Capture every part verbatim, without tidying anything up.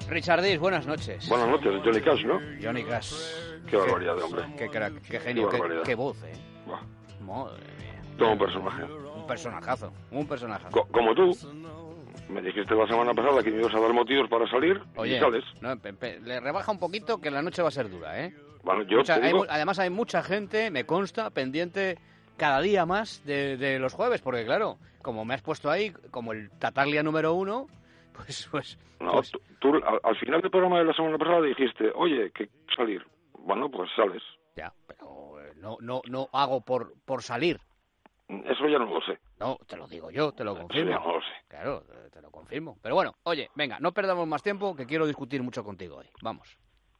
Richard Diz, buenas noches. Buenas noches, Johnny Cash, ¿no? Johnny Cash. Qué barbaridad de hombre. Qué crack, qué genio, qué, qué, qué voz, ¿eh? Buah. Madre mía. Todo un personaje. Un personajazo, un personajazo. Co como tú. Me dijiste la semana pasada que me ibas a dar motivos para salir. Oye, y sales. No, pe, pe, le rebaja un poquito que la noche va a ser dura, ¿eh? Bueno, yo Mucha, te digo... hay, además hay mucha gente, me consta, pendiente cada día más de, de los jueves, porque claro, como me has puesto ahí, como el Tataglia número uno, pues... pues, no, pues... tú, tú al, al final del programa de la semana pasada dijiste, oye, que salir. Bueno, pues sales. Ya, pero no, no, no hago por, por salir. Eso ya no lo sé. No, te lo digo yo, te lo confirmo. Eso ya no lo sé. Claro, te lo confirmo. Pero bueno, oye, venga, no perdamos más tiempo, que quiero discutir mucho contigo hoy. Vamos.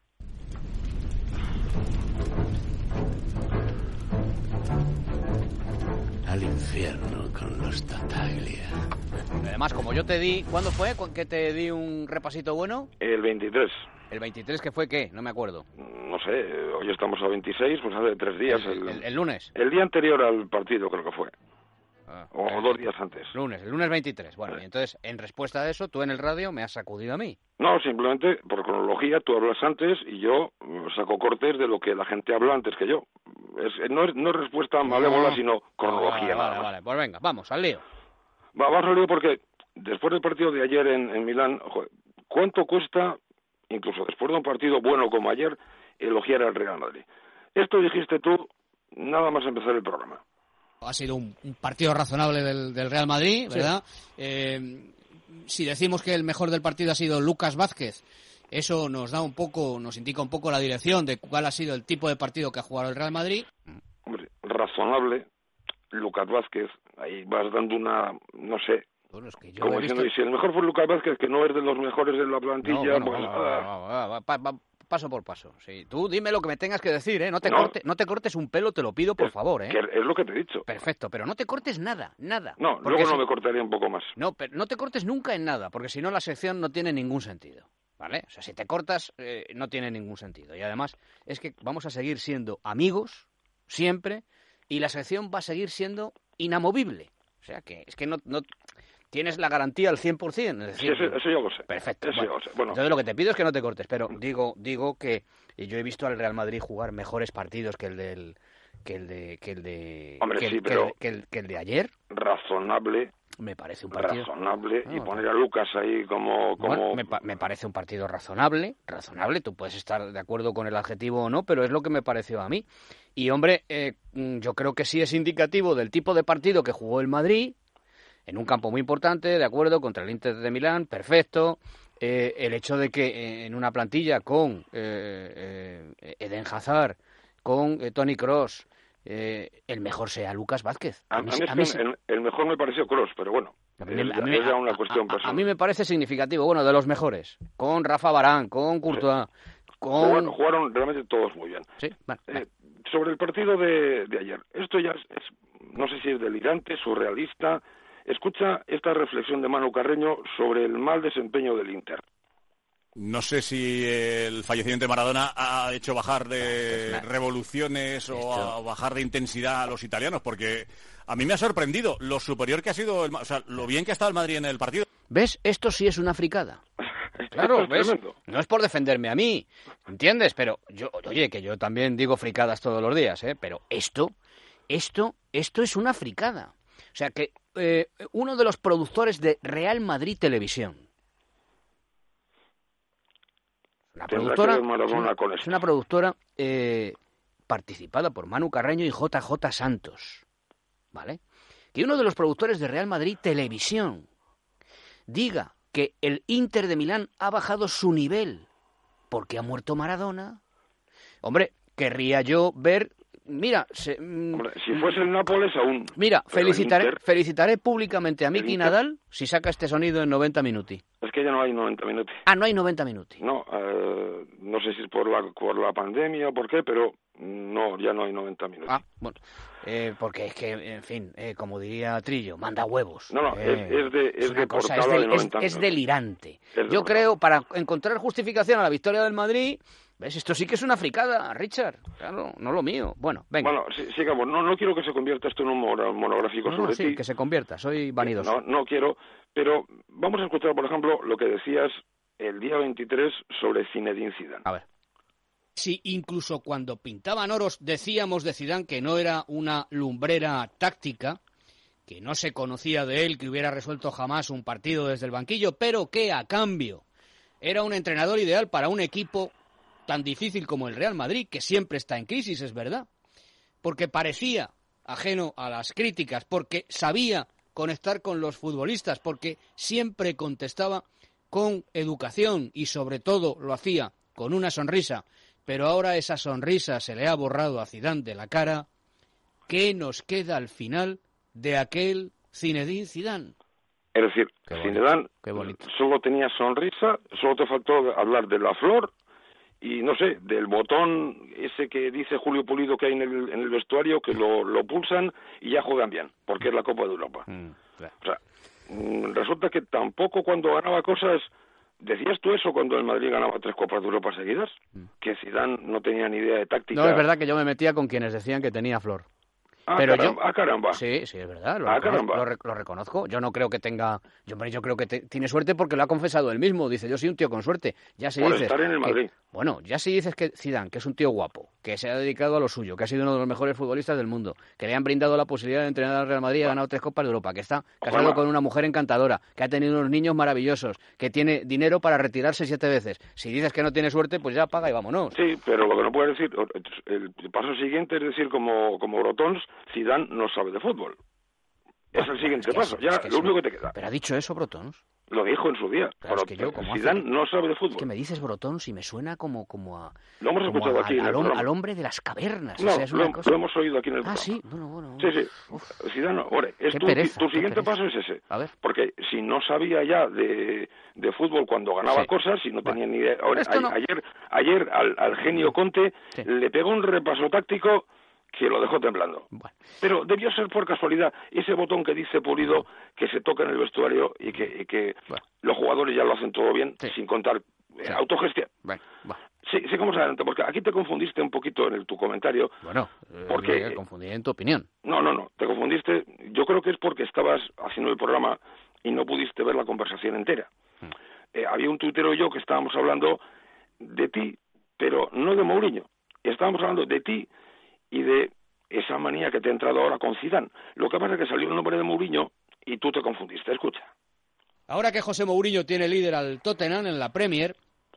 Al infierno con los Tataglia. Además, como yo te di... ¿Cuándo fue que te di un repasito bueno? El veintitrés. ¿El veintitrés que fue qué? No me acuerdo. No sé, hoy estamos a veintiséis, pues hace tres días. El, el, el, el lunes. El día anterior al partido creo que fue. Ah, o eh, dos días antes. Lunes, el lunes veintitrés. Bueno, sí. Y entonces, en respuesta a eso, tú en el radio me has sacudido a mí. No, simplemente por cronología, tú hablas antes y yo saco cortes de lo que la gente habla antes que yo. Es, no, es, no es respuesta malévola, no, sino cronología. Vale, nada vale, más. vale, pues venga, vamos, al lío. Va, vamos al lío porque después del partido de ayer en, en Milán, joder, ¿cuánto cuesta, incluso después de un partido bueno como ayer, elogiar al Real Madrid? Esto dijiste tú nada más empezar el programa. Ha sido un, un partido razonable del, del Real Madrid, ¿verdad? Sí. Eh, si decimos que el mejor del partido ha sido Lucas Vázquez, eso nos da un poco, nos indica un poco la dirección de cuál ha sido el tipo de partido que ha jugado el Real Madrid. Hombre, razonable, Lucas Vázquez, ahí vas dando una, no sé, bueno, es que yo como he diciendo, visto... y si el mejor fue Lucas Vázquez, que no es de los mejores de la plantilla, no, bueno, pues... va, va, va, va, va, va, va, paso por paso. Sí, tú dime lo que me tengas que decir, ¿eh? No te, no, corte, no te cortes un pelo, te lo pido, por es, favor, ¿eh? Que es lo que te he dicho. Perfecto, pero no te cortes nada, nada. No, luego no si... me cortaría un poco más. No, pero no te cortes nunca en nada, porque si no la sección no tiene ningún sentido, ¿vale? O sea, si te cortas, eh, no tiene ningún sentido. Y además, es que vamos a seguir siendo amigos, siempre, y la sección va a seguir siendo inamovible. O sea, que es que no... no... tienes la garantía al cien por ciento. Es decir, sí, eso, eso yo lo sé. Perfecto. Eso Bueno, yo lo sé. Bueno. Entonces lo que te pido es que no te cortes, pero digo digo que yo he visto al Real Madrid jugar mejores partidos que el del que el de que el de Hombre, que, sí, el, pero que, el, que, el, que el de ayer. Razonable. Me parece un partido razonable no, y poner a Lucas ahí como como bueno, me, pa me parece un partido razonable, razonable. Tú puedes estar de acuerdo con el adjetivo o no, pero es lo que me pareció a mí. Y hombre, eh, yo creo que sí es indicativo del tipo de partido que jugó el Madrid. En un campo muy importante, de acuerdo, contra el Inter de Milán, perfecto. Eh, el hecho de que eh, en una plantilla con eh, eh, Eden Hazard, con eh, Toni Kroos, eh, el mejor sea Lucas Vázquez. A, a mí, a mí es que el, el mejor me pareció Kroos, pero bueno, a mí, es, a mí, es ya una a, cuestión a, personal. A mí me parece significativo, bueno, de los mejores, con Rafa Varane, con Courtois, sí. con... Jugaron, jugaron realmente todos muy bien. Sí, bueno, eh, sobre el partido de, de ayer, esto ya es, es, no sé si es delirante, surrealista. Escucha esta reflexión de Manu Carreño sobre el mal desempeño del Inter. No sé si el fallecimiento de Maradona ha hecho bajar de revoluciones o a bajar de intensidad a los italianos, porque a mí me ha sorprendido lo superior que ha sido, el, o sea, lo bien que ha estado el Madrid en el partido. ¿Ves? Esto sí es una fricada. Claro, es ¿ves? Tremendo. No es por defenderme a mí, ¿entiendes? Pero yo, oye, que yo también digo fricadas todos los días, ¿eh? Pero esto, esto, esto es una fricada. O sea que eh, uno de los productores de Real Madrid Televisión, una productora, es una, con es una productora eh, participada por Manu Carreño y J J Santos, ¿vale? Que uno de los productores de Real Madrid Televisión diga que el Inter de Milán ha bajado su nivel porque ha muerto Maradona. Hombre, querría yo ver... Mira, se, Hombre, si fuese el Nápoles aún. Mira, felicitaré, Inter, felicitaré públicamente a Miki Nadal si saca este sonido en noventa minuti. Es que ya no hay noventa minutos. Ah, no hay noventa minuti. No, eh, no sé si es por la, por la pandemia o por qué, pero no, ya no hay noventa minutos. Ah, bueno, eh, porque es que, en fin, eh, como diría Trillo, manda huevos. No, no, eh, es, es de, es es de cosa, portada es, de del, noventa es, es delirante. Es de Yo portada. creo, para encontrar justificación a la victoria del Madrid... ¿Ves? Esto sí que es una fricada, Richard. Claro, no lo mío. Bueno, venga. Bueno, sí, sigamos. No, no quiero que se convierta esto en un monográfico no, sobre no, sí, ti. que se convierta. Soy vanidoso. No, no quiero. Pero vamos a escuchar, por ejemplo, lo que decías el día veintitrés sobre Zinedine Zidane. A ver. Sí, incluso cuando pintaban oros decíamos de Zidane que no era una lumbrera táctica, que no se conocía de él, que hubiera resuelto jamás un partido desde el banquillo, pero que a cambio era un entrenador ideal para un equipo tan difícil como el Real Madrid, que siempre está en crisis, es verdad, porque parecía ajeno a las críticas, porque sabía conectar con los futbolistas, porque siempre contestaba con educación y sobre todo lo hacía con una sonrisa. Pero ahora esa sonrisa se le ha borrado a Zidane de la cara. ¿Qué nos queda al final de aquel Zinedine Zidane? Es decir, Zinedine solo tenía sonrisa, solo te faltó hablar de la flor y, no sé, del botón ese que dice Julio Pulido que hay en el, en el vestuario, que lo, lo pulsan y ya juegan bien, porque es la Copa de Europa. Mm, claro. O sea, resulta que tampoco cuando ganaba cosas... ¿Decías tú eso cuando el Madrid ganaba tres Copas de Europa seguidas? Mm. Que Zidane no tenía ni idea de táctica. No, es verdad que yo me metía con quienes decían que tenía flor. Ah, pero caramba, yo, ah, caramba. Sí, sí, es verdad, lo, ah, reconozco, lo, lo reconozco. Yo no creo que tenga... Yo, yo creo que te, tiene suerte porque lo ha confesado él mismo. Dice, yo soy un tío con suerte. Ya si Por dices estar en el Madrid. Que, bueno, ya si dices que Zidane, que es un tío guapo, que se ha dedicado a lo suyo, que ha sido uno de los mejores futbolistas del mundo, que le han brindado la posibilidad de entrenar al Real Madrid y ha ganado tres Copas de Europa, que está casado Ojalá. con una mujer encantadora, que ha tenido unos niños maravillosos, que tiene dinero para retirarse siete veces. Si dices que no tiene suerte, pues ya paga y vámonos. Sí, pero lo que no puedes decir... El paso siguiente es decir, como, como Brotons, Zidane no sabe de fútbol. Es el siguiente es que paso, es, ya, es que lo único que te queda. ¿Pero ha dicho eso Brotons? Lo dijo en su día. Claro, pero es que yo, como Zidane hace... no sabe de fútbol. Es que me dices Brotons y me suena como, como a... Lo hemos escuchado a, aquí en al, el al hombre de las cavernas. No, o sea, es lo, una cosa... lo hemos oído aquí en el ah, programa. Ah, sí, bueno, bueno. Sí, sí. Uf. Zidane, ahora, es tu, pereza, tu siguiente paso es ese. A ver. Porque si no sabía ya de, de fútbol cuando ganaba sí. cosas, si no tenía bueno. ni idea... Ahora, a, no. Ayer, ayer al, al genio Conte sí. le pegó un repaso táctico que lo dejó temblando. Bueno. Pero debió ser por casualidad ese botón que dice Pulido que se toca en el vestuario y que, y que bueno. los jugadores ya lo hacen todo bien, sí. sin contar sí. eh, autogestión. Bueno, bueno. Sí, sigamos adelante, porque aquí te confundiste un poquito en el, tu comentario. Bueno, eh, porque me confundí en tu opinión. No, no, no, te confundiste. Yo creo que es porque estabas haciendo el programa y no pudiste ver la conversación entera. Hmm. Eh, había un tuitero y yo que estábamos hablando de ti, pero no de Mourinho. Estábamos hablando de ti y de esa manía que te ha entrado ahora con Zidane. Lo que pasa es que salió el nombre de Mourinho y tú te confundiste. Escucha. Ahora que José Mourinho tiene líder al Tottenham en la Premier,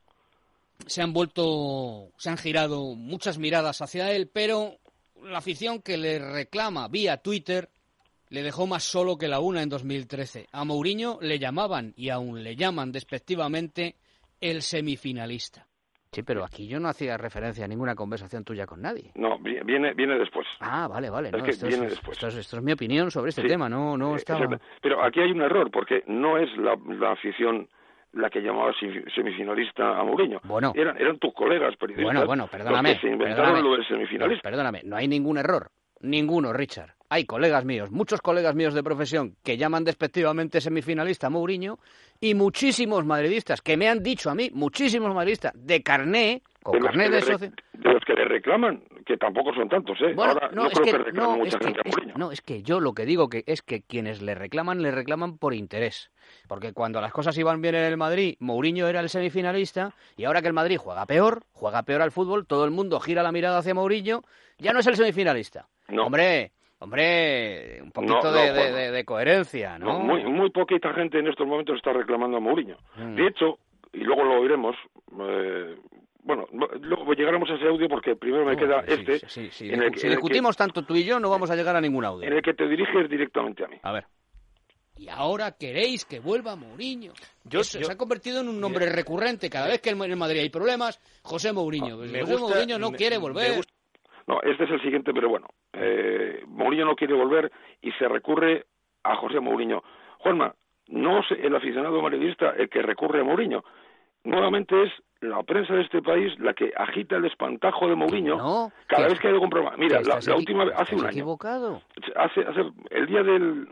se han vuelto, se han girado muchas miradas hacia él, pero la afición que le reclama vía Twitter le dejó más solo que la una en dos mil trece. A Mourinho le llamaban, y aún le llaman despectivamente, el semifinalista. Sí, pero aquí yo no hacía referencia a ninguna conversación tuya con nadie. No, viene viene después. Ah, vale, vale. Es no, que esto, viene es, después. Esto, es, esto es mi opinión sobre este sí. tema, no, no estaba... Pero aquí hay un error, porque no es la, la afición la que llamaba semifinalista a Mourinho. Bueno. Eran, eran tus colegas periodistas. Bueno, bueno, perdóname. Los que se inventaron perdóname, lo del semifinalista. No, perdóname, no hay ningún error. Ninguno, Richard. Hay colegas míos, muchos colegas míos de profesión que llaman despectivamente semifinalista a Mourinho y muchísimos madridistas que me han dicho a mí, muchísimos madridistas de carné, con de carné de socio... De los que le reclaman, que tampoco son tantos, ¿eh? Bueno, Ahora no, no es creo que, que reclamen no, mucha es gente que, a Mourinho. Es, no, es que yo lo que digo que es que quienes le reclaman, le reclaman por interés. Porque cuando las cosas iban bien en el Madrid, Mourinho era el semifinalista, y ahora que el Madrid juega peor, juega peor al fútbol, todo el mundo gira la mirada hacia Mourinho, ya no es el semifinalista. No. Hombre... Hombre, un poquito no, no, de, bueno, de, de coherencia, ¿no? no muy, muy poquita gente en estos momentos está reclamando a Mourinho. Mm. De hecho, y luego lo oiremos, eh, bueno, luego llegaremos a ese audio porque primero me no, queda sí, este. Sí, sí, sí. En el, si en discutimos que, tanto tú y yo, no vamos a llegar a ningún audio. En el que te diriges directamente a mí. A ver. Y ahora queréis que vuelva Mourinho. Yo, Eso yo, se ha convertido en un nombre mira, recurrente. Cada vez que en el Madrid hay problemas, José Mourinho. No, José gusta, Mourinho no me, quiere volver. No, este es el siguiente, pero bueno. Eh, Mourinho no quiere volver y se recurre a José Mourinho. Juanma, no es el aficionado madridista el que recurre a Mourinho. Nuevamente es la prensa de este país la que agita el espantajo de Mourinho no, cada vez que hay algún problema. Mira, la, la última vez, hace un año. equivocado? Hace, hace el día del,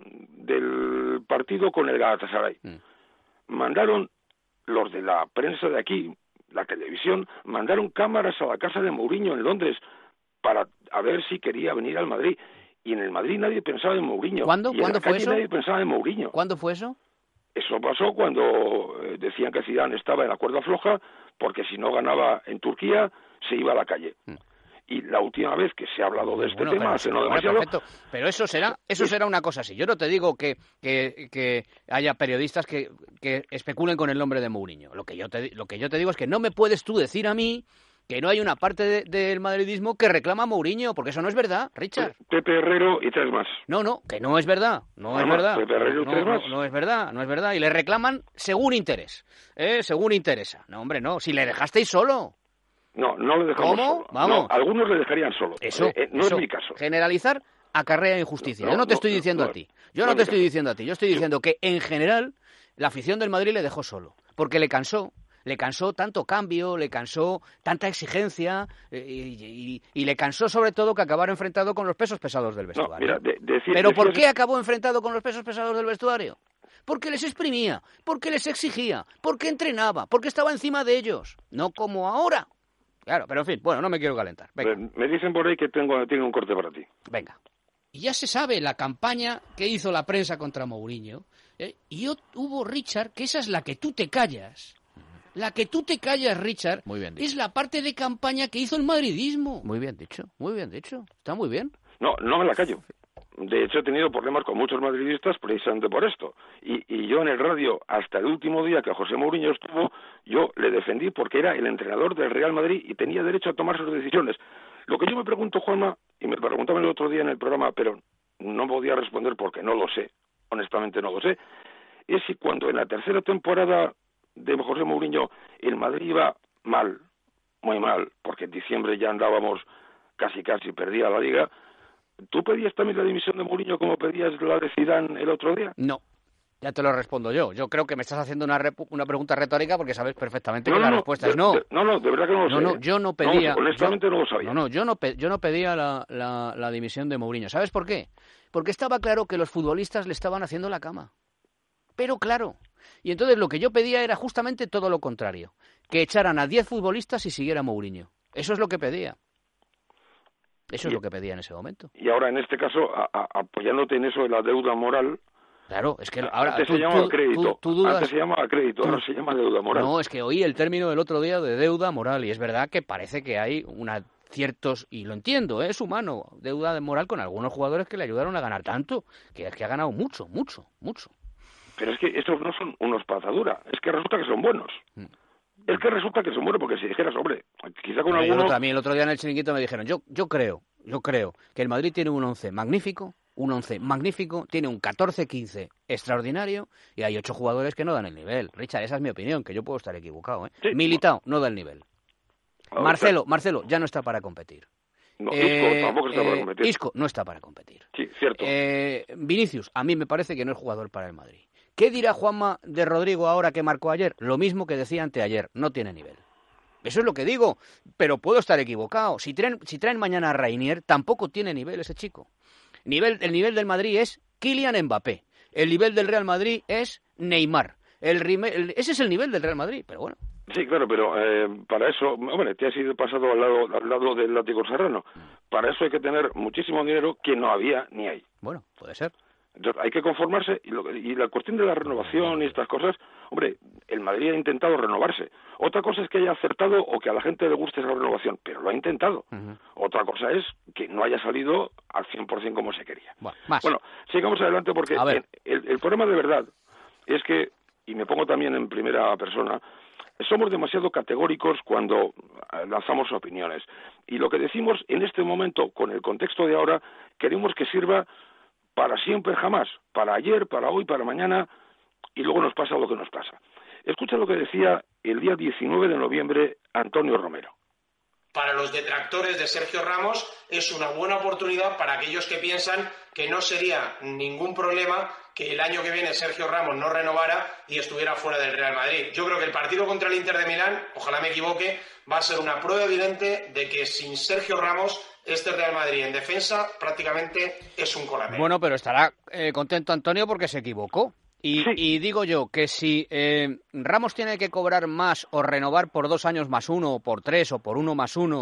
del partido con el Galatasaray. Mm. Mandaron los de la prensa de aquí, la televisión, mandaron cámaras a la casa de Mourinho en Londres para a ver si quería venir al Madrid. Y en el Madrid nadie pensaba en Mourinho. ¿Cuándo? Y en ¿Cuándo la fue calle eso? Nadie pensaba en Mourinho. ¿Cuándo fue eso? Eso pasó cuando decían que Zidane estaba en la cuerda floja porque si no ganaba en Turquía se iba a la calle. Mm. Y la última vez que se ha hablado de este bueno, tema, pero, hace no bueno, demasiado... Perfecto. Pero eso será eso será una cosa así. Yo no te digo que, que, que haya periodistas que, que especulen con el nombre de Mourinho. Lo que, yo te, lo que yo te digo es que no me puedes tú decir a mí que no hay una parte de, del madridismo que reclama a Mourinho, porque eso no es verdad, Richard. Pepe Herrero y tres más. No, no, que no es verdad, no, no es verdad. Pepe Herrero y no, tres no, más. no, no es verdad, no es verdad. Y le reclaman según interés, ¿eh? Según interesa. No, hombre, no, si le dejasteis solo. No, no le dejamos ¿Cómo? solo. Vamos. No, algunos le dejarían solo. Eso, eh, eh, no eso. es mi caso. Generalizar acarrea injusticia. No, yo no te no, estoy diciendo no, a ti. Yo no no te es mi estoy caso. diciendo a ti. Yo estoy diciendo que, en general, la afición del Madrid le dejó solo. Porque le cansó. Le cansó tanto cambio, le cansó tanta exigencia eh, y, y, y le cansó sobre todo que acabara enfrentado con los pesos pesados del vestuario. No, mira, de, decir, ¿Pero decir, por qué acabó enfrentado con los pesos pesados del vestuario? Porque les exprimía, porque les exigía, porque entrenaba, porque estaba encima de ellos. No como ahora. Claro, pero en fin, bueno, no me quiero calentar. Venga. Me, me dicen por ahí que tengo, tengo un corte para ti. Venga. Y ya se sabe la campaña que hizo la prensa contra Mourinho. ¿eh? Y hubo, Richard, que esa es la que tú te callas. La que tú te callas, Richard, muy bien dicho. Es la parte de campaña que hizo el madridismo. Muy bien dicho, muy bien dicho. Está muy bien. No, no me la callo. De hecho, he tenido problemas con muchos madridistas precisamente por esto. Y, y yo en el radio, hasta el último día que José Mourinho estuvo, yo le defendí porque era el entrenador del Real Madrid y tenía derecho a tomar sus decisiones. Lo que yo me pregunto, Juanma, y me preguntaban el otro día en el programa, pero no podía responder porque no lo sé, honestamente no lo sé, es si cuando en la tercera temporada de José Mourinho el Madrid iba mal, muy mal, porque en diciembre ya andábamos casi casi perdida la Liga, ¿tú pedías también la dimisión de Mourinho como pedías la de Zidane el otro día? No, ya te lo respondo yo. Yo creo que me estás haciendo una, repu- una pregunta retórica porque sabes perfectamente no, que no, la no, respuesta de, es no. De, no, no, de verdad que no lo no, sé. No, yo no pedía... No, honestamente yo, no lo sabía. No, no, yo no, pe- yo no pedía la, la, la dimisión de Mourinho. ¿Sabes por qué? Porque estaba claro que los futbolistas le estaban haciendo la cama. Pero claro. Y entonces lo que yo pedía era justamente todo lo contrario. Que echaran a diez futbolistas y siguiera Mourinho. Eso es lo que pedía. Eso y, es lo que pedía en ese momento. Y ahora, en este caso, a, a, apoyándote en eso de la deuda moral... Claro, es que ahora... Antes tú, se llamaba tú, crédito, tú, tú dudas, antes se llamaba crédito, tú, ahora se llama deuda moral. No, es que oí el término el otro día de deuda moral y es verdad que parece que hay una ciertos, y lo entiendo, ¿eh? Es humano, deuda de moral con algunos jugadores que le ayudaron a ganar tanto, que es que ha ganado mucho, mucho, mucho. Pero es que estos no son unos patadura, es que resulta que son buenos. Mm. Es que resulta que son buenos porque si dijeras, hombre, quizá con algunos... Otro, a mí el otro día en el chiringuito me dijeron, yo yo creo, yo creo que el Madrid tiene un once magnífico, un once magnífico, tiene un catorce quince extraordinario y hay ocho jugadores que no dan el nivel. Richard, esa es mi opinión, que yo puedo estar equivocado, ¿eh? Sí. Militao no da el nivel. Ah, Marcelo, Marcelo ya no está para competir. No, eh, Isco tampoco está eh, para competir. Isco no está para competir. Sí, cierto. Eh, Vinicius, a mí me parece que no es jugador para el Madrid. ¿Qué dirá Juanma de Rodrigo ahora que marcó ayer? Lo mismo que decía anteayer, no tiene nivel. Eso es lo que digo, pero puedo estar equivocado. Si traen, si traen mañana a Rainier, tampoco tiene nivel ese chico. Nivel, el nivel del Madrid es Kylian Mbappé. El nivel del Real Madrid es Neymar. El, el, ese es el nivel del Real Madrid, pero bueno. Sí, claro, pero eh, para eso, hombre, te has ido pasado al lado, al lado del látigo serrano. Para eso hay que tener muchísimo dinero que no había ni hay. Bueno, puede ser. Entonces hay que conformarse y, lo, y la cuestión de la renovación y estas cosas, hombre, el Madrid ha intentado renovarse. Otra cosa es que haya acertado o que a la gente le guste esa renovación, pero lo ha intentado. Uh-huh. Otra cosa es que no haya salido al cien por ciento como se quería. Bueno, más. bueno sigamos adelante porque el, el, el problema de verdad es que, y me pongo también en primera persona, somos demasiado categóricos cuando lanzamos opiniones. Y lo que decimos en este momento, con el contexto de ahora, queremos que sirva para siempre jamás, para ayer, para hoy, para mañana, y luego nos pasa lo que nos pasa. Escucha lo que decía el día diecinueve de noviembre Antonio Romero. Para los detractores de Sergio Ramos es una buena oportunidad para aquellos que piensan que no sería ningún problema que el año que viene Sergio Ramos no renovara y estuviera fuera del Real Madrid. Yo creo que el partido contra el Inter de Milán, ojalá me equivoque, va a ser una prueba evidente de que sin Sergio Ramos este Real Madrid en defensa prácticamente es un coladero. Bueno, pero estará eh, contento Antonio porque se equivocó. Y, sí. y digo yo que si eh, Ramos tiene que cobrar más o renovar por dos años más uno, o por tres, o por uno más uno,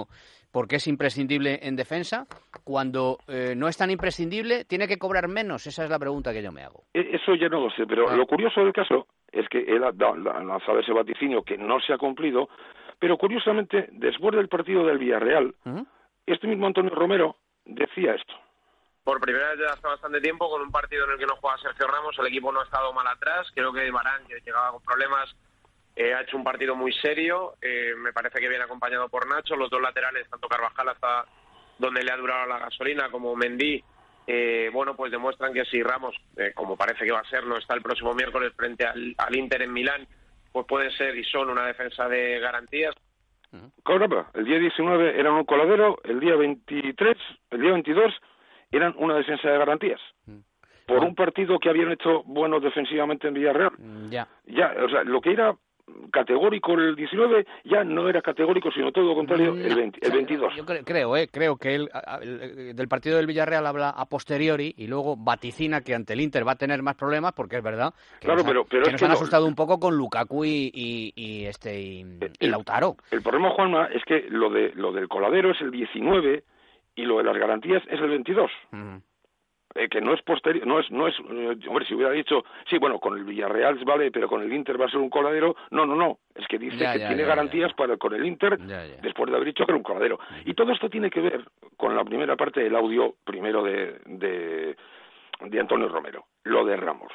porque es imprescindible en defensa, cuando eh, no es tan imprescindible, ¿tiene que cobrar menos? Esa es la pregunta que yo me hago. Eso ya no lo sé, pero ah. lo curioso del caso es que él ha lanzado ese vaticinio que no se ha cumplido, pero curiosamente, después del partido del Villarreal, uh-huh. este mismo Antonio Romero decía esto. Por primera vez desde hace bastante tiempo, con un partido en el que no juega Sergio Ramos, el equipo no ha estado mal atrás. Creo que Varane, que llegaba con problemas, eh, ha hecho un partido muy serio. Eh, me parece que viene acompañado por Nacho. Los dos laterales, tanto Carvajal hasta donde le ha durado la gasolina, como Mendy, eh, bueno, pues demuestran que si Ramos, eh, como parece que va a ser, no está el próximo miércoles frente al, al Inter en Milán, pues pueden ser y son una defensa de garantías. Caramba, el día diecinueve eran un coladero, el día veintitrés, el día veintidós eran una defensa de garantías. Por un partido que habían hecho buenos defensivamente en Villarreal. Ya. Ya, o sea, lo que era categórico el diecinueve ya no era categórico, sino todo lo contrario, el, veinte, el veintidós. Yo creo, eh, creo que él del partido del Villarreal habla a posteriori y luego vaticina que ante el Inter va a tener más problemas, porque es verdad que claro, nos, pero, pero que es nos que han lo, asustado un poco con Lukaku y, y, y este y, el, y Lautaro. El problema, Juanma, es que lo de lo del coladero es el diecinueve y lo de las garantías es el veintidós. Uh-huh. Eh, que no es posterior, no es, no es, eh, hombre, si hubiera dicho, sí, bueno, con el Villarreal vale, pero con el Inter va a ser un coladero, no, no, no, es que dice ya, que ya, tiene ya, garantías ya. para con el Inter, ya, ya. después de haber dicho que era un coladero. Uh-huh. Y todo esto tiene que ver con la primera parte del audio, primero de, de, de Antonio Romero, lo de Ramos.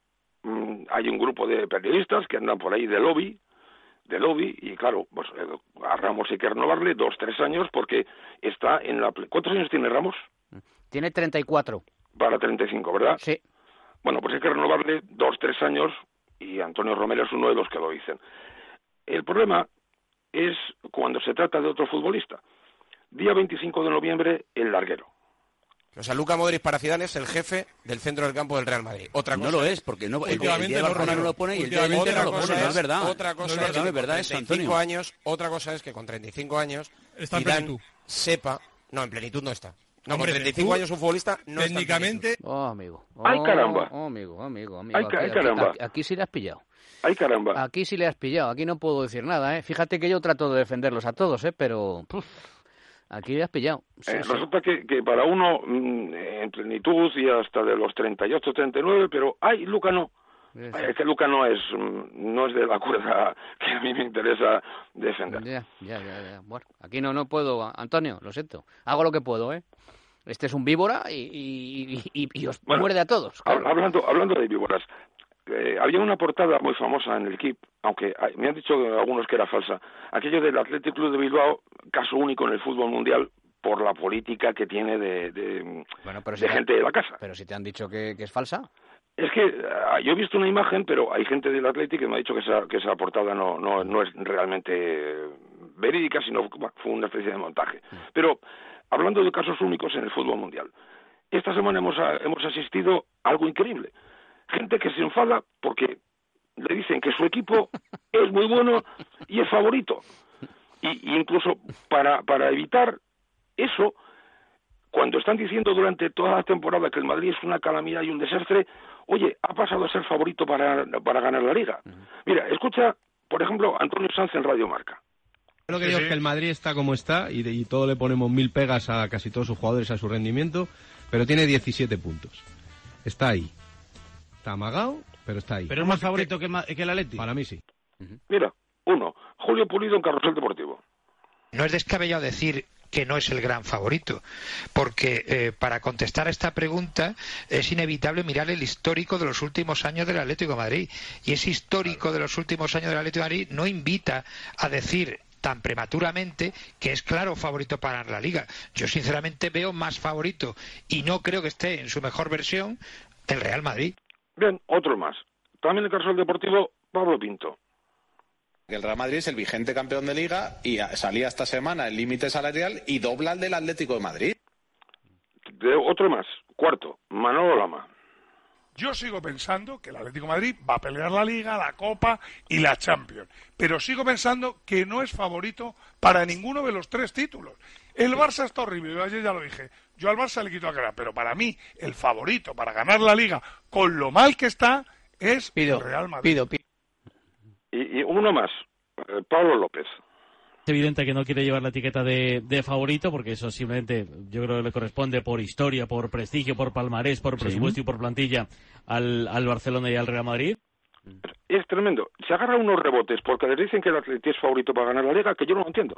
Mm, hay un grupo de periodistas que andan por ahí de lobby, de lobby, y claro, pues a Ramos hay que renovarle dos, tres años, porque está en la... ¿Cuántos años tiene Ramos? Tiene treinta y cuatro. Para treinta y cinco, ¿verdad? Sí. Bueno, pues hay que renovarle dos, tres años, y Antonio Romero es uno de los que lo dicen. El problema es cuando se trata de otro futbolista. Día veinticinco de noviembre, el larguero. O sea, Luka Modric para Zidane es el jefe del centro del campo del Real Madrid. Otra cosa no lo es, porque no, el, el día de Barcelona no lo pone y el día de Inter no lo pone, no es verdad. Otra cosa no es, es, no es verdad, es Antonio. Años, otra cosa es que con treinta y cinco años Zidane sepa... No, en plenitud no está. No, Hombre, con treinta y cinco años un futbolista no técnicamente... está. Oh, amigo. Oh, ¡Ay, caramba! Oh, amigo, amigo, amigo. ¡Ay, aquí, ay caramba! Aquí, aquí sí le has pillado. ¡Ay, caramba! Aquí sí le has pillado. Aquí no puedo decir nada, ¿eh? Fíjate que yo trato de defenderlos a todos, ¿eh? Pero... Puf, aquí le has pillado. Sí, eh, sí. Resulta que, que para uno mmm, en plenitud y hasta de los treinta y ocho, treinta y nueve, pero ¡ay, Luka no! Sí, sí. Es que Luka no es no es de la cuerda que a mí me interesa defender. Ya, ya, ya, ya. Bueno, aquí no, no puedo, Antonio, lo siento. Hago lo que puedo, ¿eh? Este es un víbora y, y, y, y os bueno, muerde a todos. Claro. Hablando, hablando de víboras, eh, había una portada muy famosa en el Equipo, aunque hay, me han dicho algunos que era falsa, aquello del Athletic Club de Bilbao, caso único en el fútbol mundial por la política que tiene de, de, bueno, pero de si gente te, de la casa. Pero si te han dicho que, que es falsa. Es que uh, yo he visto una imagen, pero hay gente del Athletic que me ha dicho que esa, que esa portada no, no, no es realmente verídica, sino fue una especie de montaje. Mm. Pero hablando de casos únicos en el fútbol mundial, esta semana hemos, hemos asistido a algo increíble. Gente que se enfada porque le dicen que su equipo es muy bueno y es favorito. Y, y incluso para, para evitar eso, cuando están diciendo durante toda la temporada que el Madrid es una calamidad y un desastre, oye, ha pasado a ser favorito para, para ganar la Liga. Uh-huh. Mira, escucha, por ejemplo, Antonio Sanz en Radio Marca. Lo que digo es que el Madrid está como está y, de, y todo le ponemos mil pegas a casi todos sus jugadores, a su rendimiento, pero tiene diecisiete puntos. Está ahí. Está amagado, pero está ahí. ¿Pero es más favorito que, que el Atleti? Para mí sí. Uh-huh. Mira, uno, Julio Pulido en Carrusel Deportivo. No es descabellado decir que no es el gran favorito, porque eh, para contestar a esta pregunta es inevitable mirar el histórico de los últimos años del Atlético de Madrid, y ese histórico de los últimos años del Atlético de Madrid no invita a decir tan prematuramente que es claro favorito para ganar la Liga. Yo sinceramente veo más favorito, y no creo que esté en su mejor versión, el Real Madrid. Bien, otro más. También el Carrusel Deportivo, Pablo Pinto. El Real Madrid es el vigente campeón de Liga y salía esta semana el límite salarial y dobla el del Atlético de Madrid. De otro más, cuarto, Manolo Lama. Yo sigo pensando que el Atlético de Madrid va a pelear la Liga, la Copa y la Champions, pero sigo pensando que no es favorito para ninguno de los tres títulos. El Barça está horrible, yo ayer ya lo dije, yo al Barça le quito a cara, pero para mí el favorito para ganar la Liga, con lo mal que está, es pido, el Real Madrid. Pido, pido. Y, y uno más, eh, Pablo López. evidente que no quiere llevar la etiqueta de, de favorito, porque eso simplemente yo creo que le corresponde por historia, por prestigio, por palmarés, por presupuesto sí. y por plantilla al, al Barcelona y al Real Madrid. Es tremendo. Se agarra unos rebotes porque les dicen que el Atleti es favorito para ganar la Liga, que yo no lo entiendo.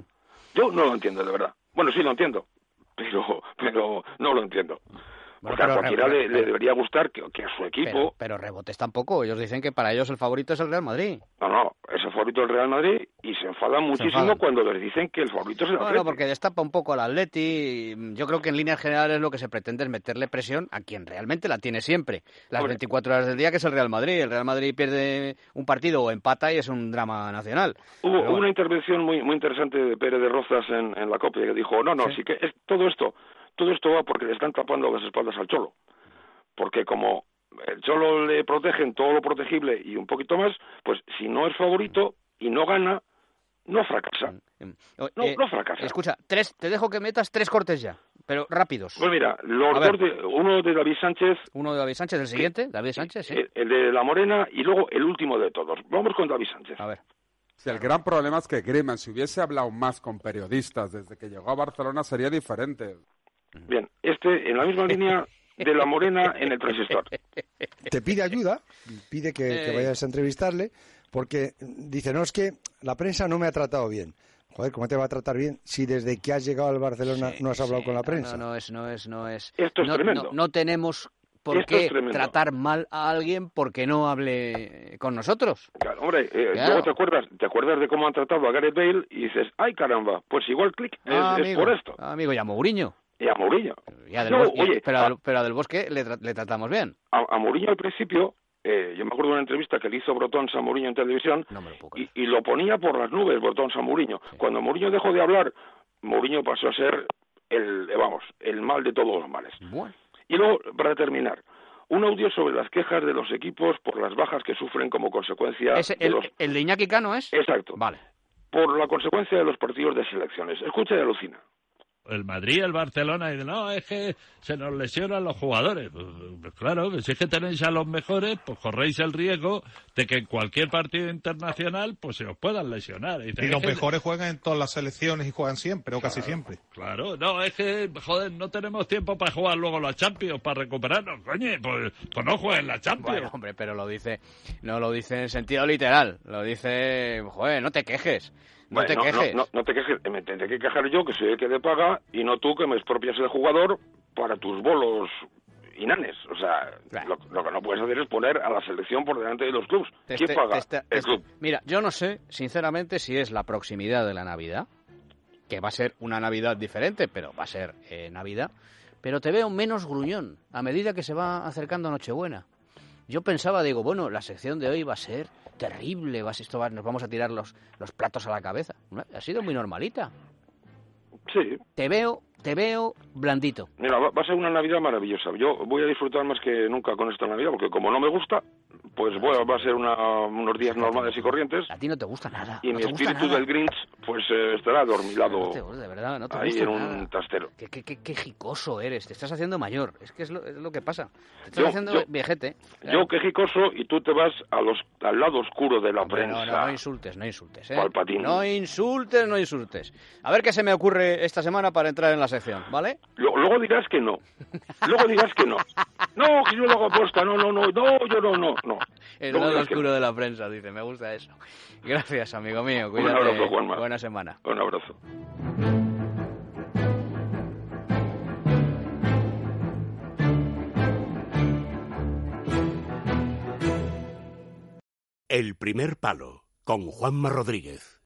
Yo no lo entiendo, de verdad. Bueno, sí lo entiendo, pero pero no lo entiendo. Bueno, porque a cualquiera le, le debería gustar que, que a su equipo... Pero, pero rebotes tampoco. Ellos dicen que para ellos el favorito es el Real Madrid. No, no, es el favorito del Real Madrid y se enfadan muchísimo se enfadan. cuando les dicen que el favorito es el Atleti. Bueno, porque destapa un poco al Atleti. Yo creo que en líneas generales lo que se pretende es meterle presión a quien realmente la tiene siempre. Las Hombre. veinticuatro horas del día, que es el Real Madrid. El Real Madrid pierde un partido o empata y es un drama nacional. Hubo bueno. una intervención muy muy interesante de Pérez de Rozas en, en la COPE que dijo, no, no, sí, sí que es todo esto, todo esto va porque le están tapando las espaldas al Cholo. Porque como el Cholo le protegen todo lo protegible y un poquito más, pues si no es favorito y no gana, no fracasa. No, eh, no fracasa. Escucha, tres, te dejo que metas tres cortes ya, pero rápidos. Pues mira, los dos de, uno de David Sánchez. Uno de David Sánchez, el siguiente, David Sánchez, sí. El, el de La Morena y luego el último de todos. Vamos con David Sánchez. A ver. Si el gran problema es que Griezmann, si hubiese hablado más con periodistas desde que llegó a Barcelona, sería diferente. Bien, este, en la misma línea... de La Morena en el transistor. Te pide ayuda, pide que, que vayas a entrevistarle, porque dice, no, es que la prensa no me ha tratado bien. Joder, ¿cómo te va a tratar bien si desde que has llegado al Barcelona sí, no has hablado sí, con la prensa? No, no es, no es, no es. Esto es no, tremendo. No, no tenemos por Esto qué tratar mal a alguien porque no hable con nosotros. Claro, hombre, eh, claro. luego te acuerdas, te acuerdas de cómo han tratado a Gareth Bale y dices, ay caramba, pues igual clic, es, ah, es por esto. Ah, amigo, y a Mourinho. Y a Mourinho. Y a del no, Bosque, oye, pero, a, pero a Del Bosque le, tra le tratamos bien. A, a Mourinho al principio, eh, yo me acuerdo de una entrevista que le hizo Brotons a Mourinho en televisión, no me lo puedo y, y lo ponía por las nubes Brotons a Mourinho. Sí. Cuando Mourinho dejó de hablar, Mourinho pasó a ser el, eh, vamos, el mal de todos los males. Bueno. Y luego, para terminar, un audio sobre las quejas de los equipos por las bajas que sufren como consecuencia ¿Ese, de el, los... ¿El de Iñaki Cano es? Exacto. Vale. Por la consecuencia de los partidos de selecciones. Escucha y alucina. El Madrid, el Barcelona, y no, es que se nos lesionan los jugadores. Pues, pues claro, si es que tenéis a los mejores, pues corréis el riesgo de que en cualquier partido internacional pues se os puedan lesionar. Y, y los que... mejores juegan en todas las selecciones y juegan siempre, o claro, casi siempre. Claro, no, es que, joder, no tenemos tiempo para jugar luego la Champions, para recuperarnos, coño, pues, pues no jueguen la Champions. Bueno, hombre, pero lo dice, no lo dice en sentido literal, lo dice, joder, no te quejes. No bueno, te no, quejes. No, no, no te quejes. Me tendré que quejar yo, que soy el que te paga, y no tú, que me expropias el jugador para tus bolos inanes. O sea, claro. lo, lo que no puedes hacer es poner a la selección por delante de los clubs. ¿Quién este, paga? Este, el este, club. Mira, yo no sé, sinceramente, si es la proximidad de la Navidad, que va a ser una Navidad diferente, pero va a ser eh, Navidad, pero te veo menos gruñón a medida que se va acercando Nochebuena. Yo pensaba, digo, bueno, la sección de hoy va a ser terrible, va a ser, esto va, nos vamos a tirar los, los platos a la cabeza. Ha sido muy normalita. Sí. Te veo, te veo blandito. Mira, va, va a ser una Navidad maravillosa. Yo voy a disfrutar más que nunca con esta Navidad, porque como no me gusta, pues bueno, va a ser una, unos días normales y corrientes. A ti no te gusta nada. Y no mi te gusta espíritu nada. del Grinch, pues eh, estará adormilado. No te, de verdad, no te ahí gusta en un nada. trastero. Qué, qué, qué, qué jicoso eres, te estás haciendo mayor. Es que es lo, es lo que pasa. Te estás yo, haciendo yo, viejete. Claro. Yo qué jicoso, y tú te vas a los, al lado oscuro de la Hombre, prensa. No, no, no insultes, no insultes. ¿eh? Palpatín. No insultes, no insultes. A ver qué se me ocurre esta semana para entrar en la sección, ¿vale? Luego dirás que no. Luego dirás que no. No, que yo lo hago aposta. No, no, no. No, yo no, no. no. El lado oscuro de la prensa, dice. Me gusta eso. Gracias, amigo mío. Cuídate. Un abrazo, Juanma. Buena semana. Un abrazo. El primer palo, con Juanma Rodríguez.